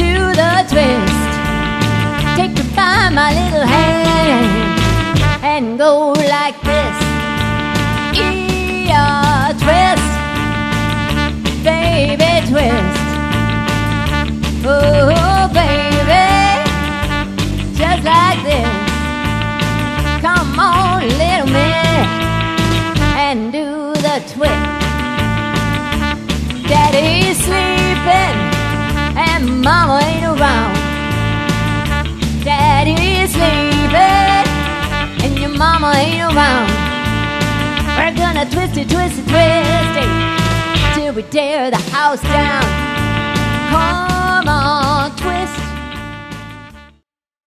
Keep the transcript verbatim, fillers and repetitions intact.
do the twist. Take me by my little hand and go like this. Yeah, twist, baby, twist. Oh, baby, just like this. Come on, little man, and do the twist. Daddy's sleeping and mama ain't around. Daddy's sleeping and your mama ain't around. We're gonna twist it, twist it, twist it till we tear the house down. Come on,